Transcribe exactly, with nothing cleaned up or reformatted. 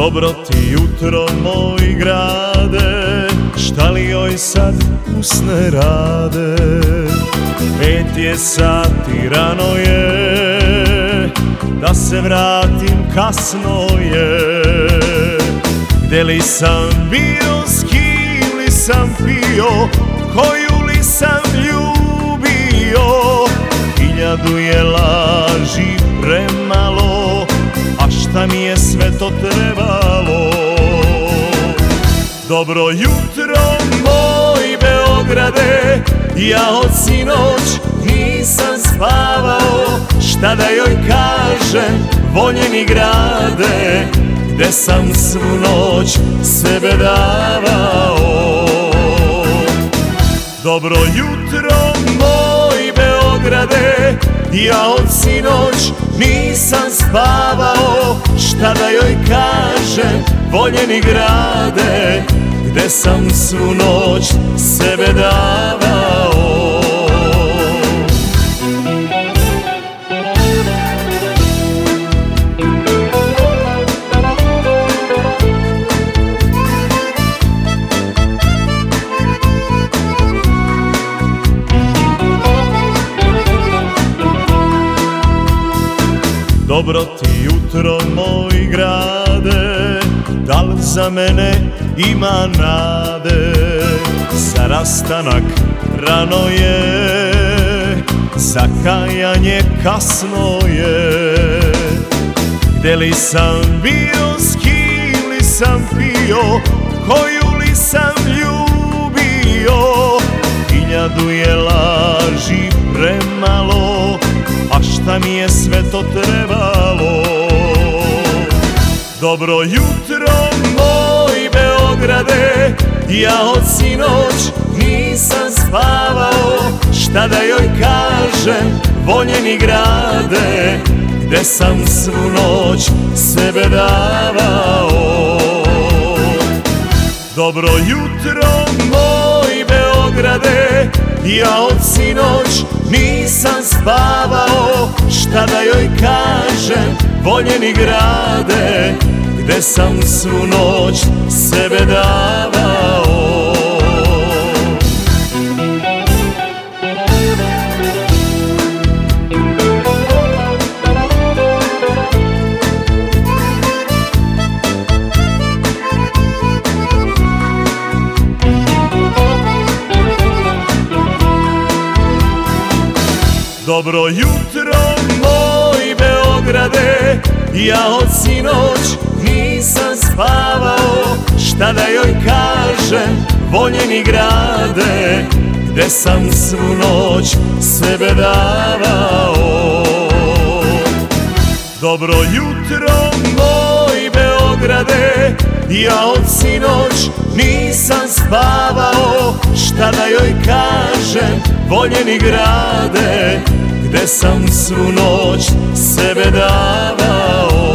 Dobro ti jutro, moj grade, šta li joj sad usne rade? Pet je sati, rano je, da se vratim kasno je. Gde li sam bio, s kim li sam pio, koju li sam ljubio? Hiljadu je laži premalo, a šta mi je sve to trebalo? Dobro jutro, moj Beograde, ja od sinoć nisam spavao. Šta da joj kažem, voljeni grade, gde sam svu noć sebe davao? Dobro jutro, moj Beograde, ja od sinoć nisam spavao. Šta da joj kažem, voljeni grade, gde sam svu noć sebe davao? Dobro ti jutro, moj grade, da li za mene ima nade? Za rastanak rano je, za kajanje kasno je. Gde li sam bio, s kim li sam pio, koju li sam ljubio? Hiljadu je laži premalo, a šta mi je sve to trebalo? Dobro jutro, moj Beograde, ja od sinoć nisam spavao. Šta da joj kažem, voljeni grade, gde sam svu noć sebe davao? Dobro jutro, moj Beograde, ja od sinoć nisam spavao. Šta da joj kažem, voljeni grade, gde sam svu noć sebe davao? Dobro jutro, moj Beograde, ja od sinoć nisam spavao. Šta da joj kažem, voljeni grade, gde sam svu noć sebe davao? Dobro jutro, moj Beograde, ja od sinoć nisam spavao. Šta da joj kažem, voljeni grade, gde sam svu noć sebe davao?